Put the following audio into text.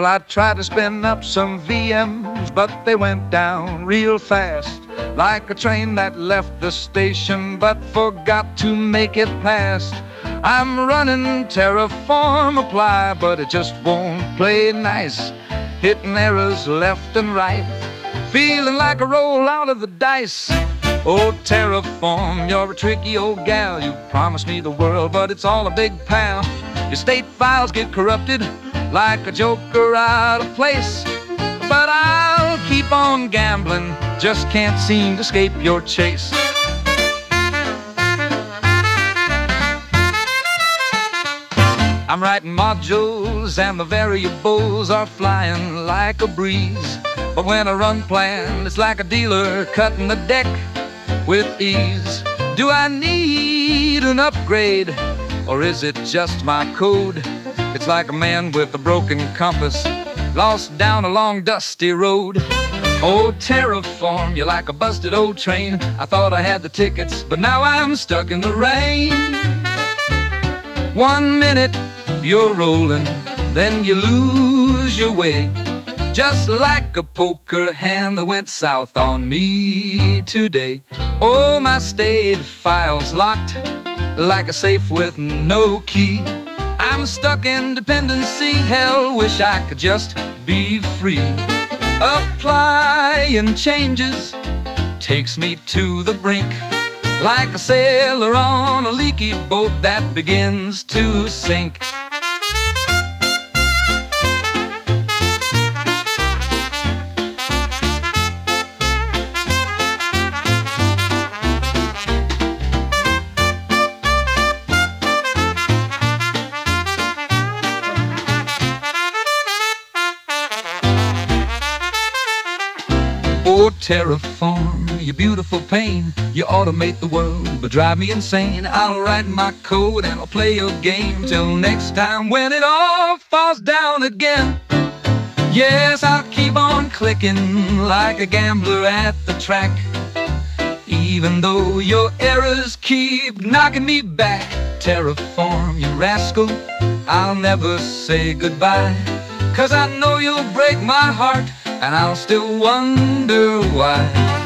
Well, I tried to spin up some VMs, but they went down real fast, like a train that left the station but forgot to make it past. I'm running Terraform Apply, but it just won't play nice, hitting errors left and right, feeling like a roll out of the dice. Oh, Terraform, you're a tricky old gal. You promised me the world, but it's all a big pal. Your state files get corrupted like a joker out of place, but I'll keep on gambling, just can't seem to escape your chase. I'm writing modules and the variables are flying like a breeze, but when I run plan, it's like a dealer cutting the deck with ease. Do I need an upgrade, or is it just my code? It's like a man with a broken compass, lost down a long dusty road. Oh, Terraform, you're like a busted old train. I thought I had the tickets, but now I'm stuck in the rain. 1 minute you're rolling, then you lose your way, just like a poker hand that went south on me today. Oh, my state file's locked like a safe with no key. I'm stuck in dependency hell, wish I could just be free. Applying changes takes me to the brink, like a sailor on a leaky boat that begins to sink. Oh, Terraform, you beautiful pain. You automate the world, but drive me insane. I'll write my code and I'll play your game till next time when it all falls down again. Yes, I'll keep on clicking like a gambler at the track, even though your errors keep knocking me back. Terraform, you rascal, I'll never say goodbye, 'cause I know you'll break my heart, and I'll still wonder why.